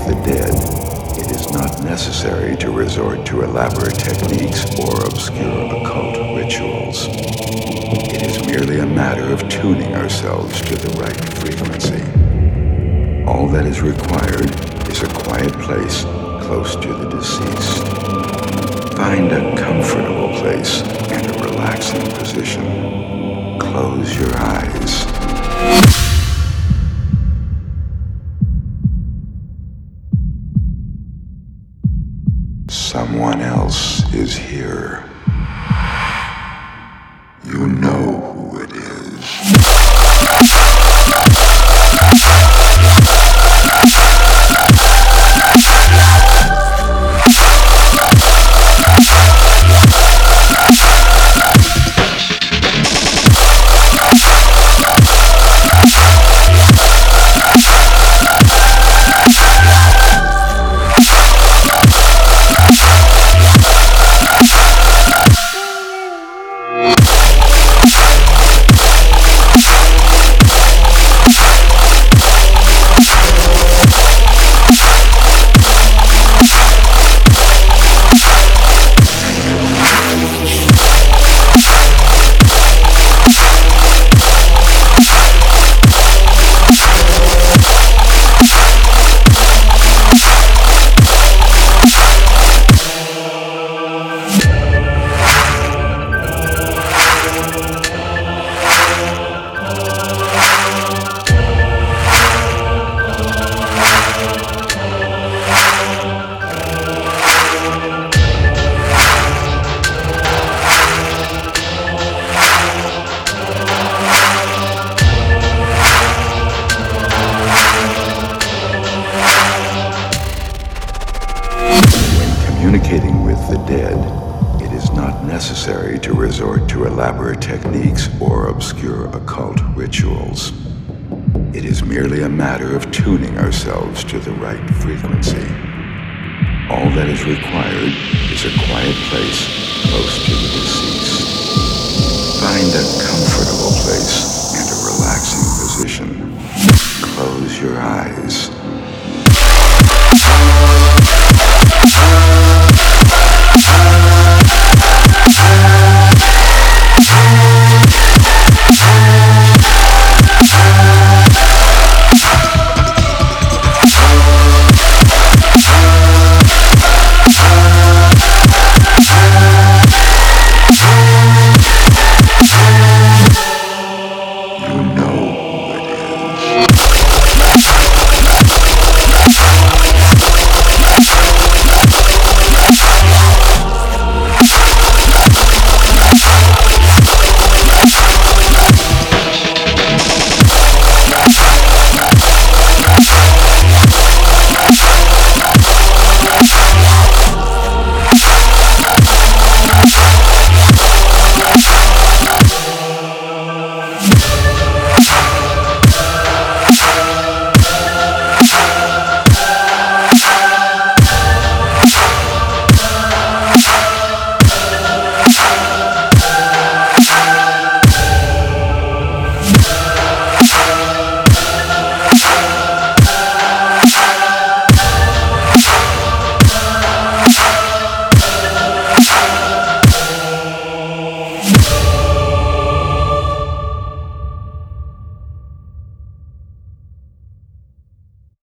the dead, it is not necessary to resort to elaborate techniques or obscure occult rituals. It is merely a matter of tuning ourselves to the right frequency. All that is required is a quiet place close to the deceased. Find a comfortable place and a relaxing position. Close your eyes. Someone else is here. You know who it is. Communicating with the dead, it is not necessary to resort to elaborate techniques or obscure occult rituals. It is merely a matter of tuning ourselves to the right frequency. All that is required is a quiet place close to the deceased.